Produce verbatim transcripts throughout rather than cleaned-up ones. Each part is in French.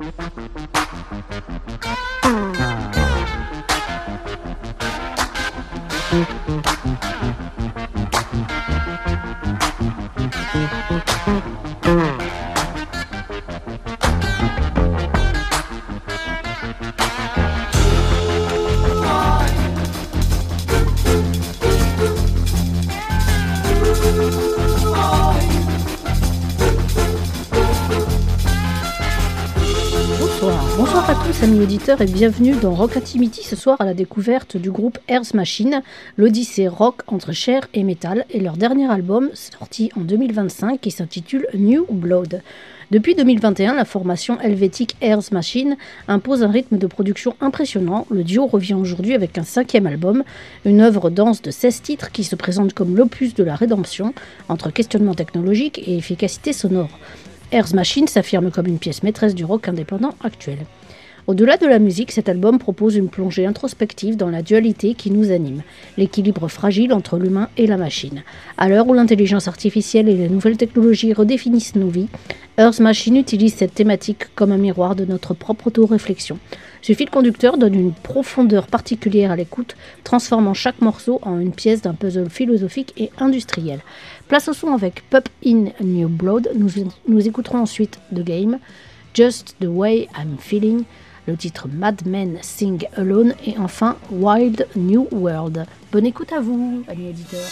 Bonsoir à tous amis auditeurs et bienvenue dans Rock Intimity ce soir à la découverte du groupe Earth Machine, l'odyssée rock entre chair et métal et leur dernier album sorti en deux mille vingt-cinq qui s'intitule New Blood. Depuis deux mille vingt et un, la formation helvétique Earth Machine impose un rythme de production impressionnant. Le duo revient aujourd'hui avec un cinquième album, une œuvre dense de seize titres qui se présente comme l'opus de la rédemption entre questionnement technologique et efficacité sonore. Earth Machine s'affirme comme une pièce maîtresse du rock indépendant actuel. Au-delà de la musique, cet album propose une plongée introspective dans la dualité qui nous anime, l'équilibre fragile entre l'humain et la machine. À l'heure où l'intelligence artificielle et les nouvelles technologies redéfinissent nos vies, Earth Machine utilise cette thématique comme un miroir de notre propre auto-réflexion. Ce fil conducteur donne une profondeur particulière à l'écoute, transformant chaque morceau en une pièce d'un puzzle philosophique et industriel. Place au son avec Pup in New Blood, nous, nous écouterons ensuite The Game, Just the Way I'm Feeling, le titre Mad Men Sing Alone et enfin Wild New World. Bonne écoute à vous, amis éditeurs.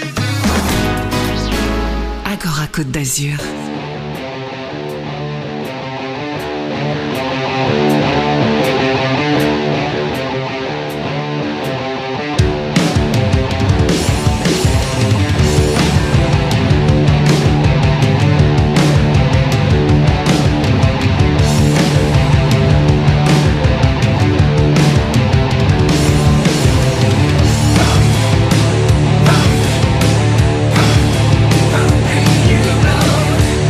Agora Côte d'Azur. You know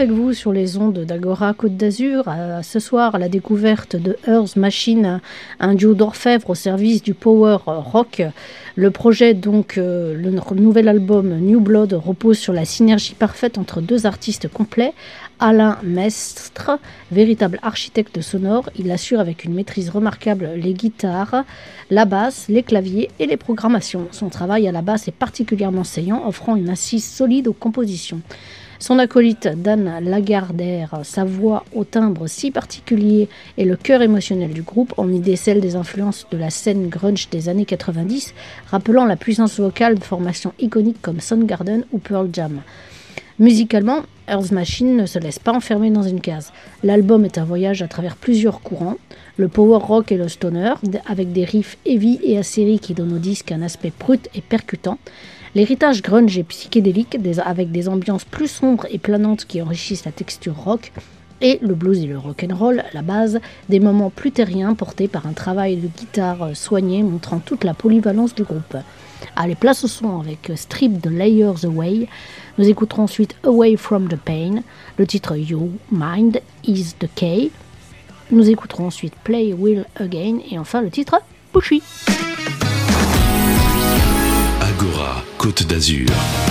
avec vous sur les ondes d'Agora Côte d'Azur. Euh, ce soir, à la découverte de Earth Machine, un duo d'orfèvres au service du power rock. Le projet, donc, euh, le nouvel album New Blood repose sur la synergie parfaite entre deux artistes complets. Alain Mestre, véritable architecte sonore, il assure avec une maîtrise remarquable les guitares, la basse, les claviers et les programmations. Son travail à la basse est particulièrement saillant, offrant une assise solide aux compositions. Son acolyte Dan Lagardère, sa voix au timbre si particulier et le cœur émotionnel du groupe, on y décèle des influences de la scène grunge des années quatre-vingt-dix, rappelant la puissance vocale de formations iconiques comme Soundgarden ou Pearl Jam. Musicalement, Earth Machine ne se laisse pas enfermer dans une case. L'album est un voyage à travers plusieurs courants, le power rock et le stoner, avec des riffs heavy et acérés qui donnent au disque un aspect brut et percutant, l'héritage grunge et psychédélique, avec des ambiances plus sombres et planantes qui enrichissent la texture rock, et le blues et le rock'n'roll, la base, des moments plus terriens portés par un travail de guitare soigné montrant toute la polyvalence du groupe. Allez, place au son avec Strip the Layers Away. Nous écouterons ensuite Away from the Pain, le titre Your Mind is the Key. Nous écouterons ensuite Play Will Again et enfin le titre Pushy. Agora, Côte d'Azur.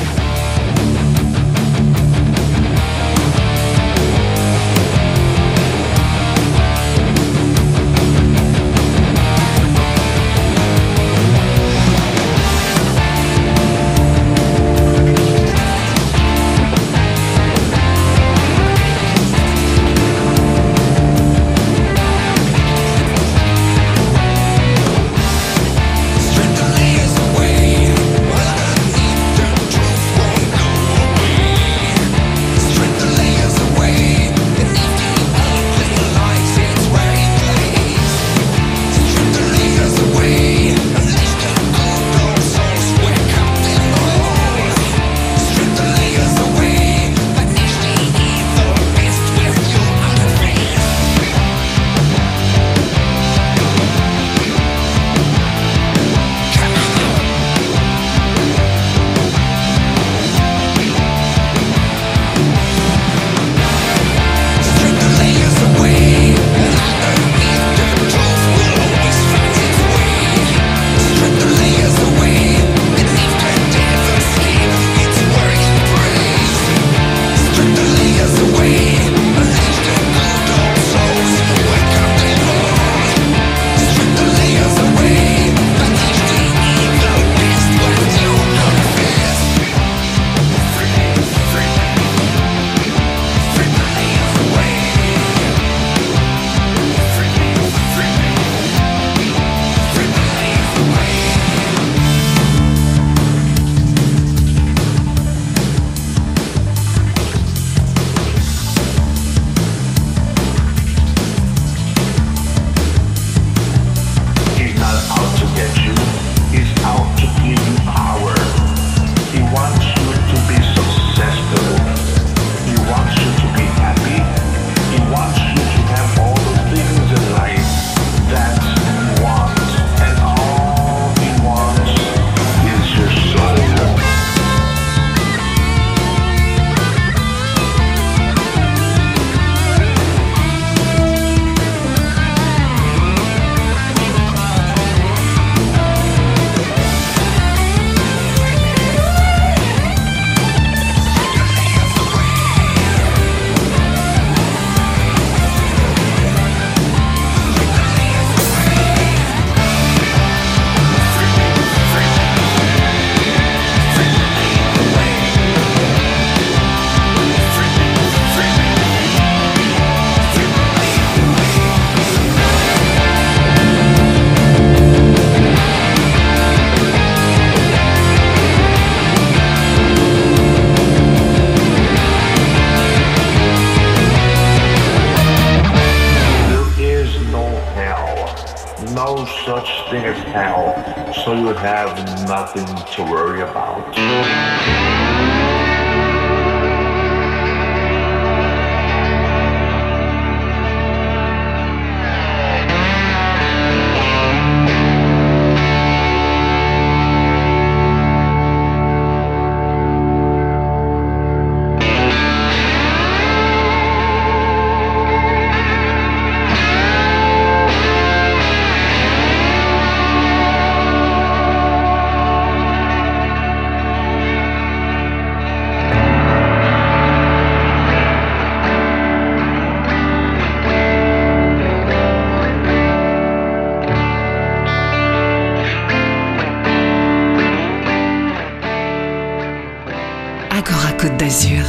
So you would have nothing to worry about. d'Azur.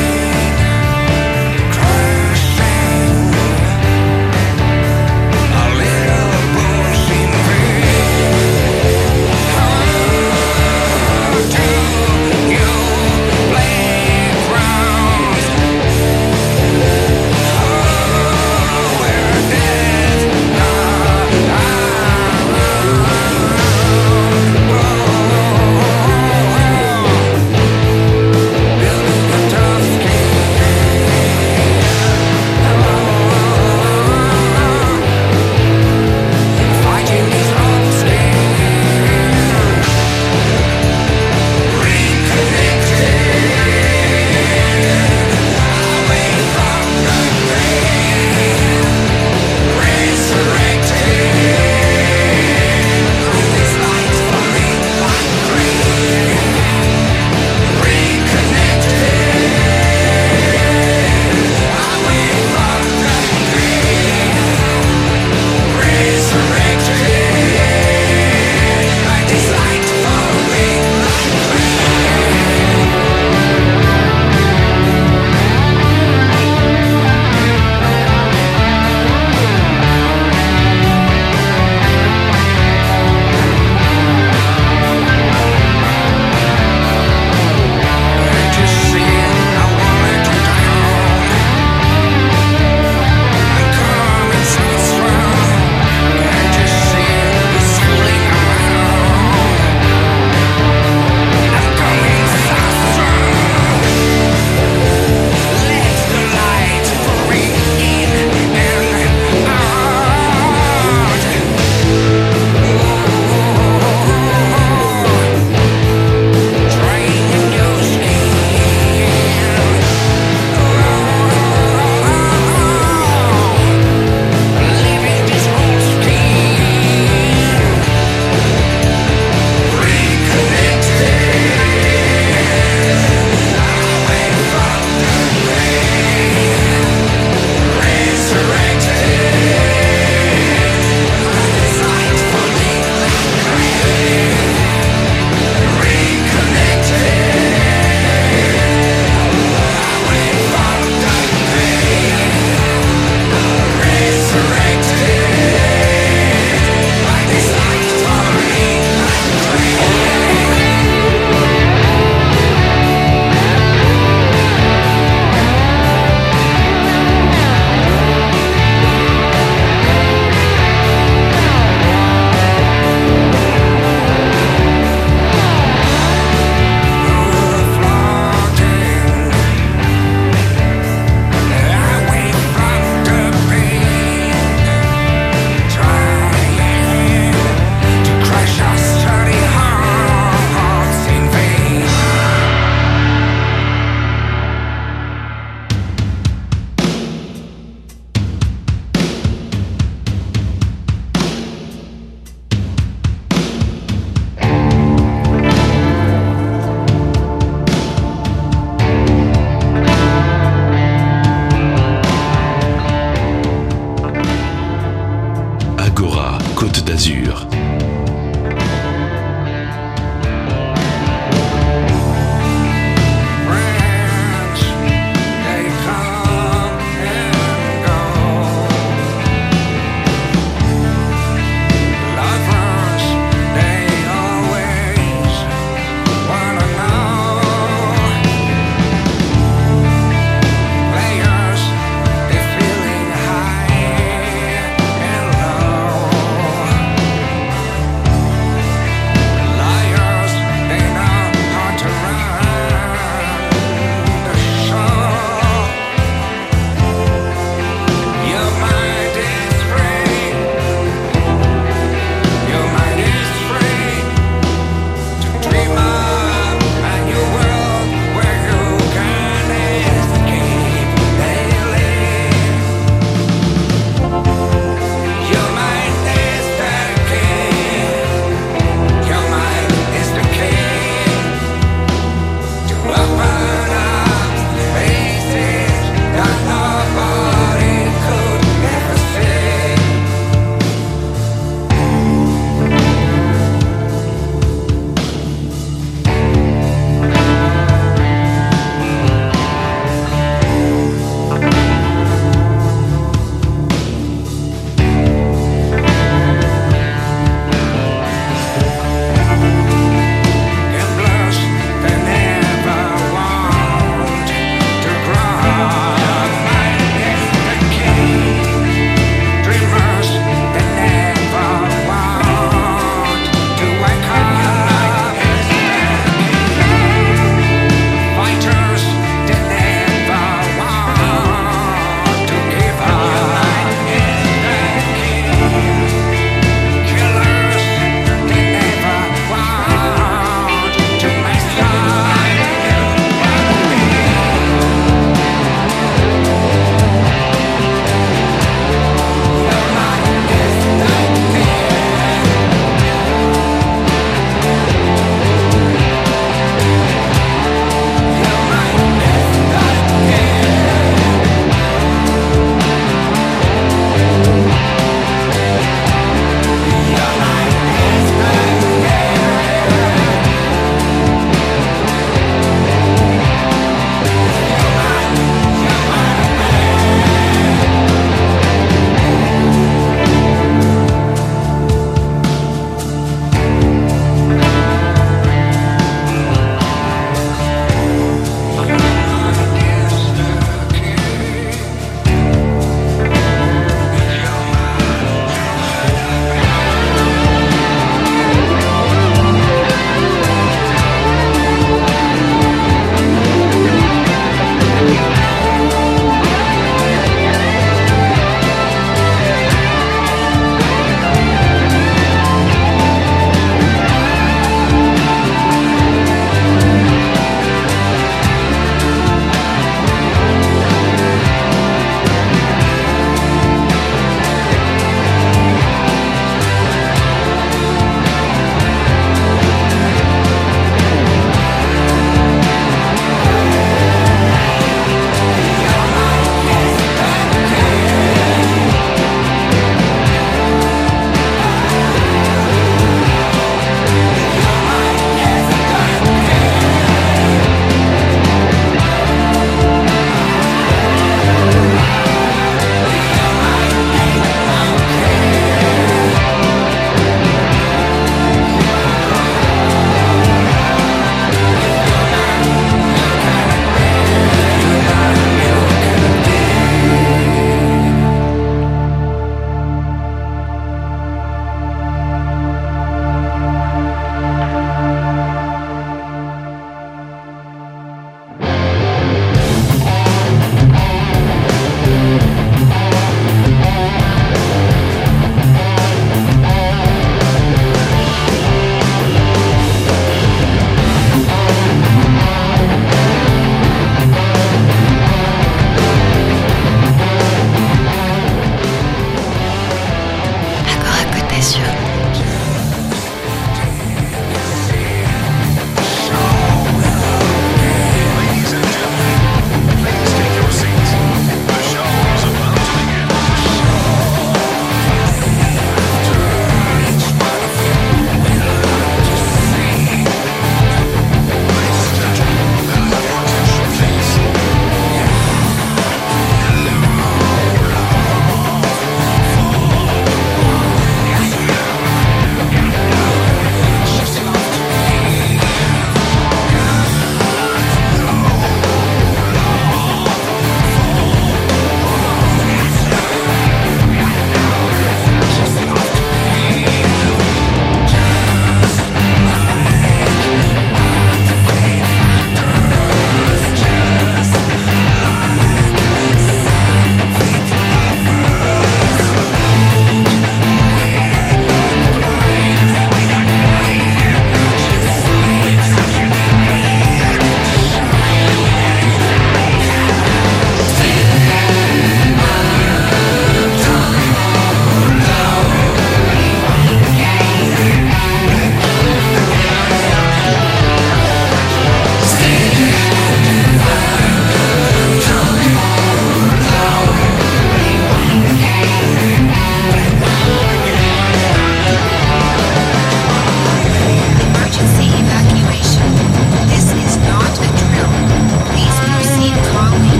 Crashing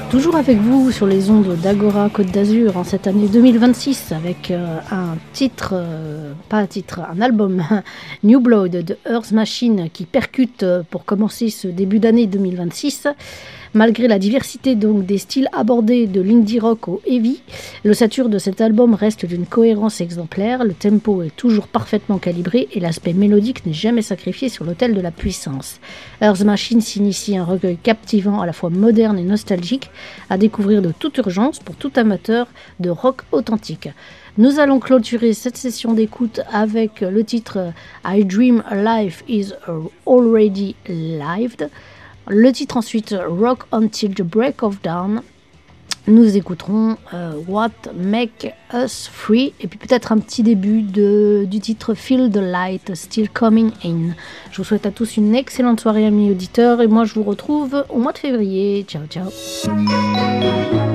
Toujours avec vous sur les ondes d'Agora Côte d'Azur en cette année deux mille vingt-six avec euh, un titre, euh, pas un titre, un album New Blood de Earth Machine qui percute euh, pour commencer ce début d'année deux mille vingt-six. Malgré la diversité donc des styles abordés de l'indie rock au heavy, l'ossature de cet album reste d'une cohérence exemplaire, le tempo est toujours parfaitement calibré et l'aspect mélodique n'est jamais sacrifié sur l'autel de la puissance. Earth Machine s'initie un recueil captivant à la fois moderne et nostalgique à découvrir de toute urgence pour tout amateur de rock authentique. Nous allons clôturer cette session d'écoute avec le titre I Dream Life is Already Lived. Le titre ensuite Rock Until the Break of Dawn. Nous écouterons euh, What Make Us Free et puis peut-être un petit début de, du titre Feel the Light Still Coming In. Je vous souhaite à tous une excellente soirée amis auditeurs et moi je vous retrouve au mois de février. Ciao ciao.